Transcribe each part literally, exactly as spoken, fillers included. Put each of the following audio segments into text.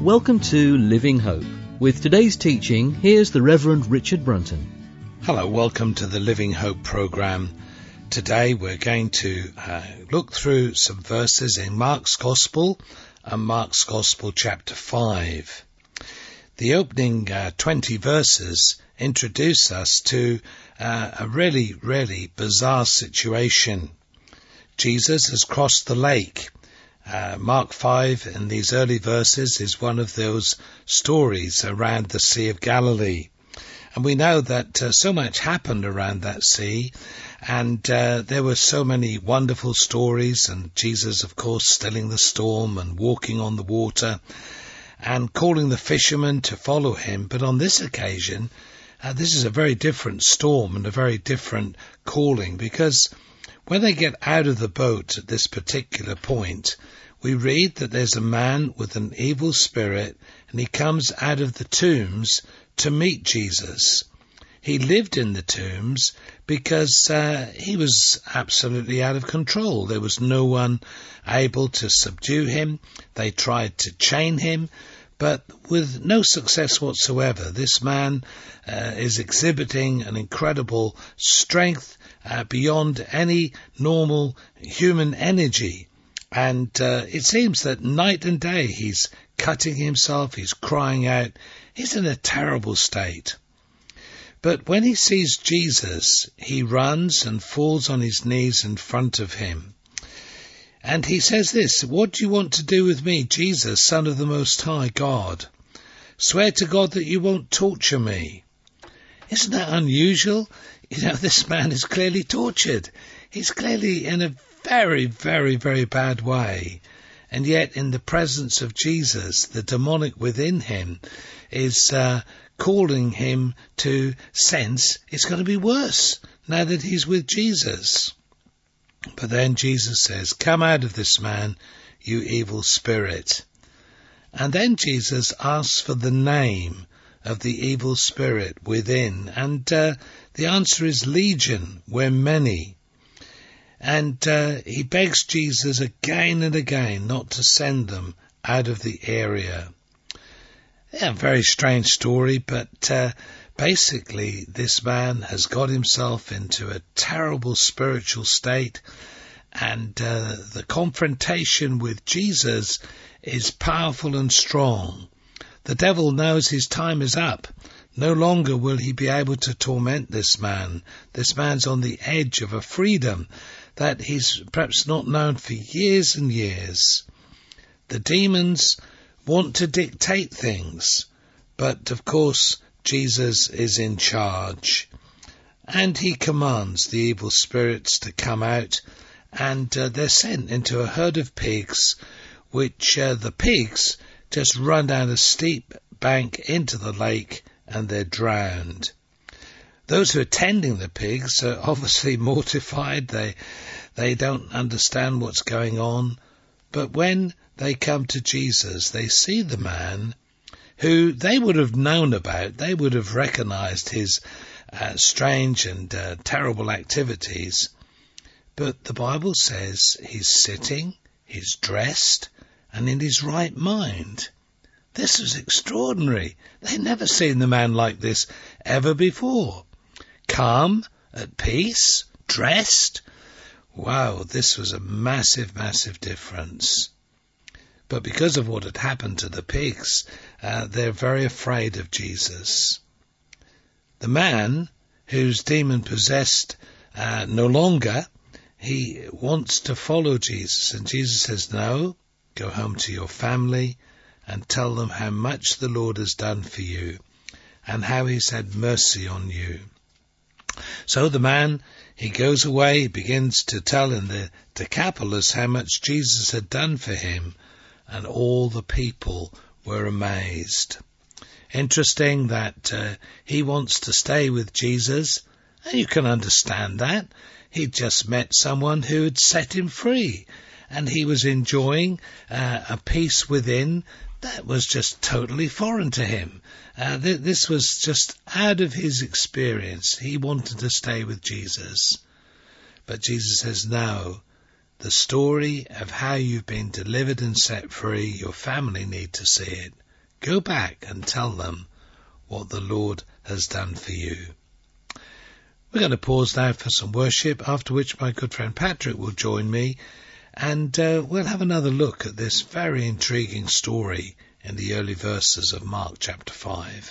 Welcome to Living Hope. With today's teaching, here's the Reverend Richard Brunton. Hello, welcome to the Living Hope program. Today we're going to uh, look through some verses in Mark's Gospel and Mark's Gospel chapter five. The opening uh, twenty verses introduce us to uh, a really, really bizarre situation. Jesus has crossed the lake. Uh, Mark five in these early verses is one of those stories around the Sea of Galilee. And we know that uh, so much happened around that sea, and uh, there were so many wonderful stories, and Jesus, of course, stilling the storm and walking on the water and calling the fishermen to follow him. But on this occasion, uh, this is a very different storm and a very different calling, because when they get out of the boat at this particular point, we read that there's a man with an evil spirit, and he comes out of the tombs to meet Jesus. He lived in the tombs because uh, he was absolutely out of control. There was no one able to subdue him. They tried to chain him, but with no success whatsoever. This man uh, is exhibiting an incredible strength uh, beyond any normal human energy. And uh, it seems that night and day he's cutting himself, he's crying out, he's in a terrible state. But when he sees Jesus, he runs and falls on his knees in front of him. And he says this, "What do you want to do with me, Jesus, Son of the Most High God? Swear to God that you won't torture me." Isn't that unusual? You know, this man is clearly tortured. He's clearly in a very, very, very bad way. And yet in the presence of Jesus, the demonic within him is uh, calling him to sense it's going to be worse now that he's with Jesus. But then Jesus says, "Come out of this man, you evil spirit." And then Jesus asks for the name of the evil spirit within. And uh, the answer is Legion. We're many. And uh, he begs Jesus again and again not to send them out of the area. Yeah, very strange story, but uh, basically this man has got himself into a terrible spiritual state, and uh, the confrontation with Jesus is powerful and strong. The devil knows his time is up. No longer will he be able to torment this man. This man's on the edge of a freedom that he's perhaps not known for years and years. The demons want to dictate things, but of course Jesus is in charge. And he commands the evil spirits to come out, and uh, they're sent into a herd of pigs, which uh, the pigs just run down a steep bank into the lake, and they're drowned. Those who are tending the pigs are obviously mortified. They they don't understand what's going on. But when they come to Jesus, they see the man who they would have known about. They would have recognized his uh, strange and uh, terrible activities. But the Bible says he's sitting, he's dressed, and in his right mind. This was extraordinary. They'd never seen the man like this ever before. Calm, at peace, dressed. Wow, this was a massive, massive difference. But because of what had happened to the pigs, uh, they're very afraid of Jesus. The man who's demon-possessed uh, no longer, he wants to follow Jesus. And Jesus says, "No, go home to your family and tell them how much the Lord has done for you and how he's had mercy on you." So the man, he goes away, he begins to tell in the Decapolis how much Jesus had done for him, and all the people were amazed. Interesting that uh, he wants to stay with Jesus, and you can understand that. He'd just met someone who had set him free, and he was enjoying uh, a peace within that was just totally foreign to him. Uh, th- this was just out of his experience. He wanted to stay with Jesus. But Jesus says, "No, the story of how you've been delivered and set free, your family need to see it. Go back and tell them what the Lord has done for you. We're going to pause now for some worship, after which my good friend Patrick will join me, and uh, we'll have another look at this very intriguing story in the early verses of Mark chapter five.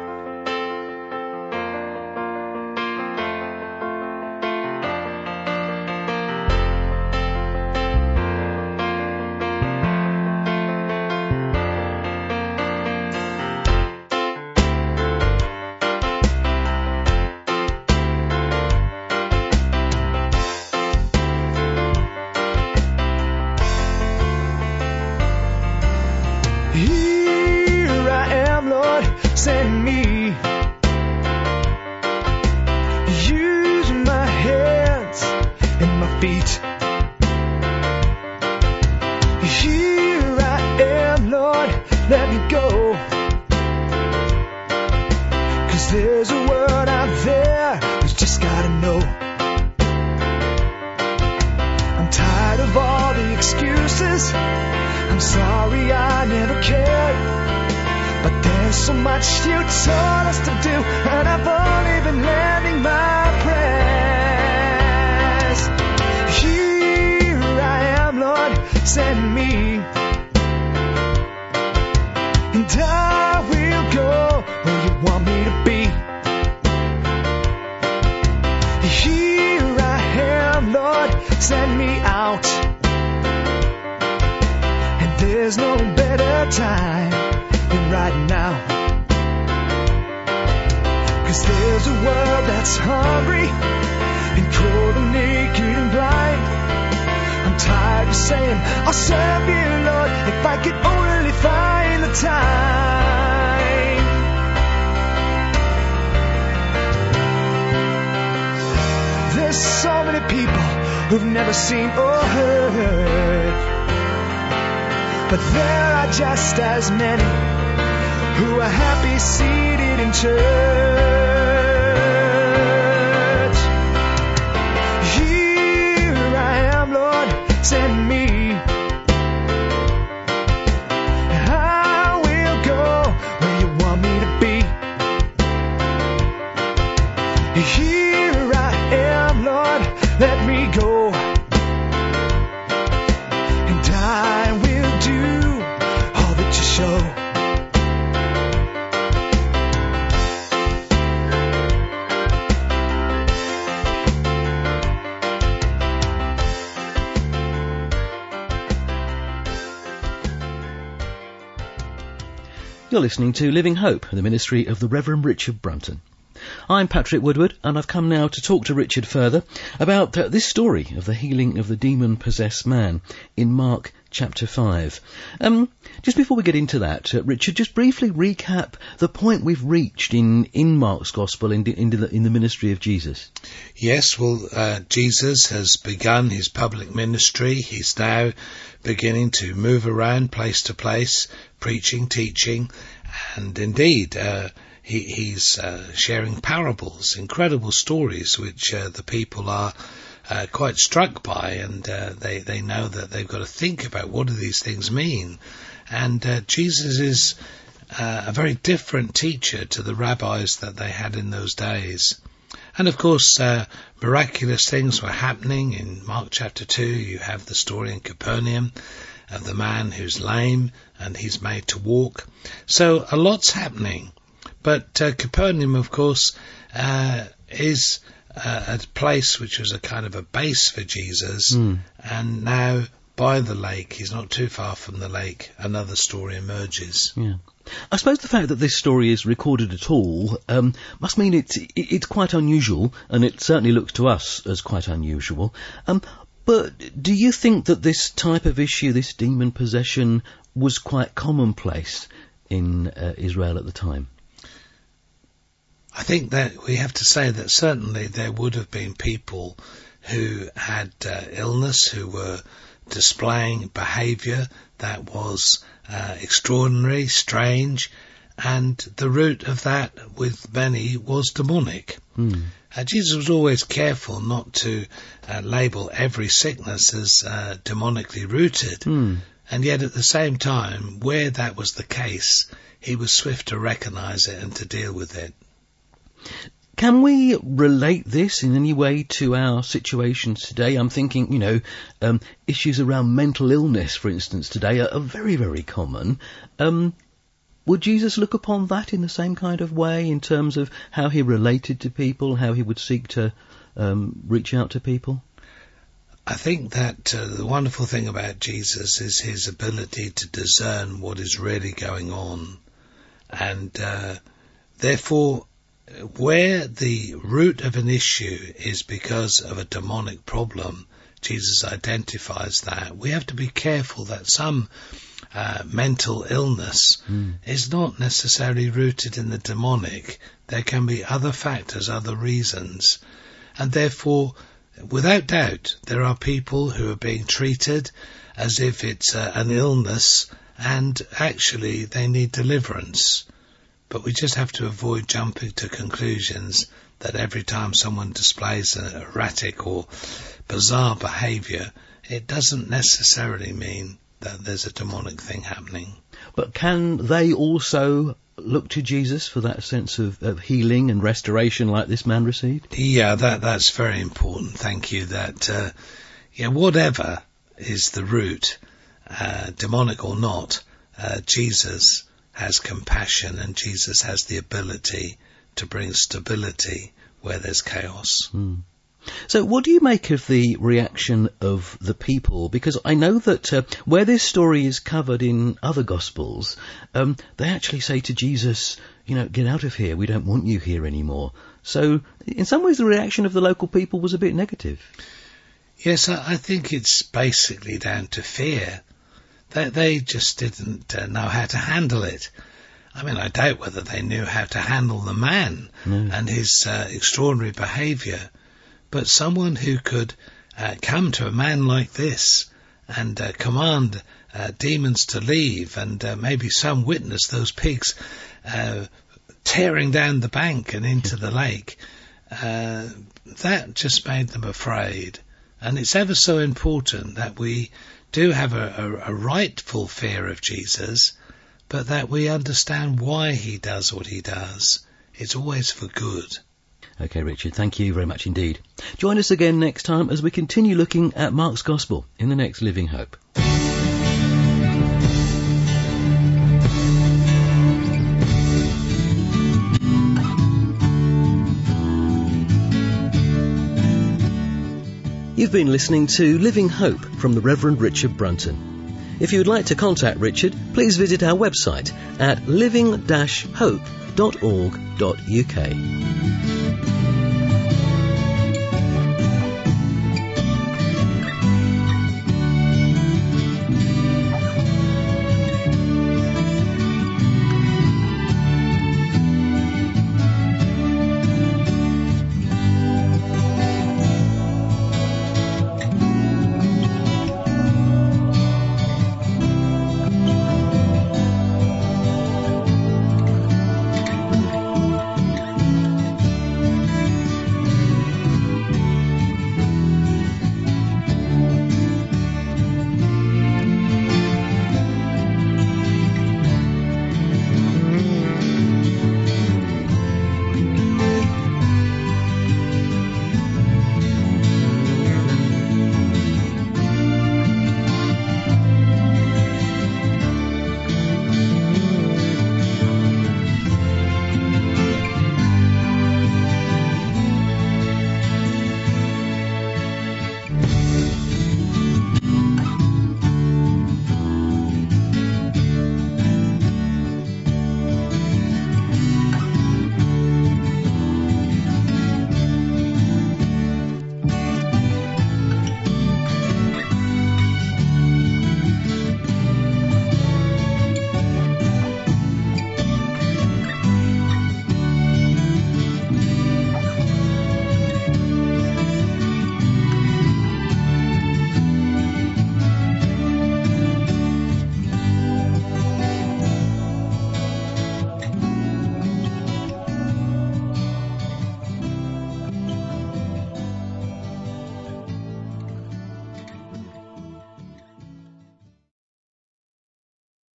Seen or heard, but there are just as many who are happy seated in church. Here I am, Lord, send me. I will go where you want me to be. Here I am, Lord, let me go. I will do all that you show. You're listening to Living Hope, the ministry of the Reverend Richard Brunton. I'm Patrick Woodward, and I've come now to talk to Richard further about uh, this story of the healing of the demon-possessed man in Mark chapter five. Um, just before we get into that, uh, Richard, just briefly recap the point we've reached in, in Mark's Gospel in, in, the, in the ministry of Jesus. Yes, well, uh, Jesus has begun his public ministry. He's now beginning to move around place to place, preaching, teaching, and indeed, uh, He, he's uh, sharing parables, incredible stories, which uh, the people are uh, quite struck by, and uh, they, they know that they've got to think about what do these things mean. And uh, Jesus is uh, a very different teacher to the rabbis that they had in those days. And of course, uh, miraculous things were happening. In Mark chapter two, you have the story in Capernaum of the man who's lame, and he's made to walk. So a lot's happening. But uh, Capernaum, of course, uh, is uh, a place which was a kind of a base for Jesus. Mm. And now, by the lake, he's not too far from the lake, another story emerges. Yeah. I suppose the fact that this story is recorded at all um, must mean it's, it's quite unusual, and it certainly looks to us as quite unusual. Um, but do you think that this type of issue, this demon possession, was quite commonplace in uh, Israel at the time? I think that we have to say that certainly there would have been people who had uh, illness, who were displaying behaviour that was uh, extraordinary, strange, and the root of that with many was demonic. Mm. Uh, Jesus was always careful not to uh, label every sickness as uh, demonically rooted. Mm. And yet at the same time, where that was the case, he was swift to recognise it and to deal with it. Can we relate this in any way to our situations today? I'm thinking, you know, um, issues around mental illness, for instance, today are, are very, very common. Um, would Jesus look upon that in the same kind of way in terms of how he related to people, how he would seek to um, reach out to people? I think that uh, the wonderful thing about Jesus is his ability to discern what is really going on. And uh, therefore, where the root of an issue is because of a demonic problem, Jesus identifies that. We have to be careful that some uh, mental illness mm. is not necessarily rooted in the demonic. There can be other factors, other reasons. And therefore, without doubt, there are people who are being treated as if it's uh, an illness, and actually they need deliverance. But we just have to avoid jumping to conclusions that every time someone displays an erratic or bizarre behaviour, it doesn't necessarily mean that there's a demonic thing happening. But can they also look to Jesus for that sense of, of healing and restoration like this man received? Yeah, that that's very important. Thank you. That uh, yeah, whatever is the root, uh, demonic or not, uh, Jesus has compassion, and Jesus has the ability to bring stability where there's chaos. Mm. So what do you make of the reaction of the people? Because I know that uh, where this story is covered in other Gospels, um, they actually say to Jesus, you know, get out of here, we don't want you here anymore. So in some ways the reaction of the local people was a bit negative. Yes, I, I think it's basically down to fear. They, they just didn't uh, know how to handle it. I mean, I doubt whether they knew how to handle the man mm. and his uh, extraordinary behaviour. But someone who could uh, come to a man like this and uh, command uh, demons to leave, and uh, maybe some witness those pigs uh, tearing down the bank and into the lake, uh, that just made them afraid. And it's ever so important that we do have a, a, a rightful fear of Jesus, but that we understand why he does what he does. It's always for good. Okay, Richard, thank you very much indeed. Join us again next time as we continue looking at Mark's Gospel in the next Living Hope. You've been listening to Living Hope from the Reverend Richard Brunton. If you would like to contact Richard, please visit our website at living dash hope dot org dot uk.